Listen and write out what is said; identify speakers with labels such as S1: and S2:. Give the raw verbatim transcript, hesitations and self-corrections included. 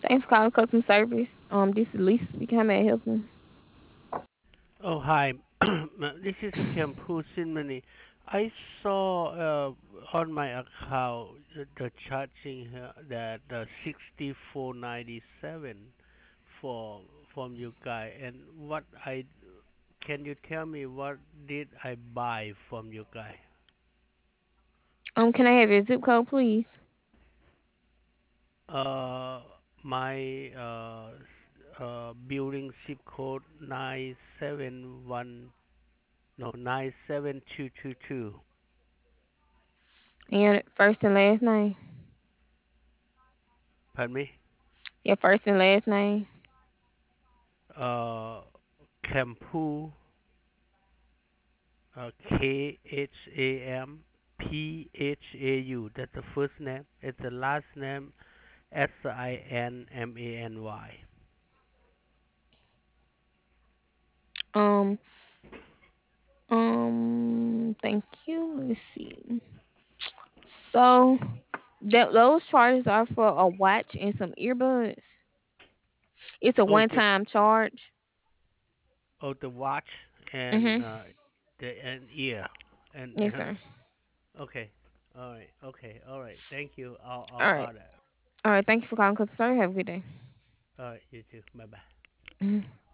S1: Thanks for calling customer service. Um, this is Lisa speaking. How may I help you?
S2: Oh, hi. This is Kim Pusinmani. I saw uh, on my account the, the charging uh, that uh, sixty-four ninety-seven for from you guys. And what I can you tell me what did I buy from you guys?
S1: Um, can I have your zip code, please?
S2: Uh, my uh, uh, building zip code nine seven one no nine seven two two two.
S1: And your first and last name.
S2: Pardon me.
S1: Your first and last name.
S2: uh, Kampu, uh, K H A M P H A U. That's the first name. It's the last name, S I N M A N Y.
S1: Um, um, thank you. Let's see. So that those charges are for a watch and some earbuds. It's a
S2: Oh, the
S1: one-time charge.
S2: oh the watch and
S1: Mhm.
S2: uh, the and ear and
S1: Yes,
S2: uh,
S1: sir.
S2: okay. All right. Okay. All right. Thank you. I'll I'll
S1: All right.
S2: call that.
S1: All right. Thank you for calling customer service. Have a good day.
S2: All right. You too. Bye bye.
S1: Mhm.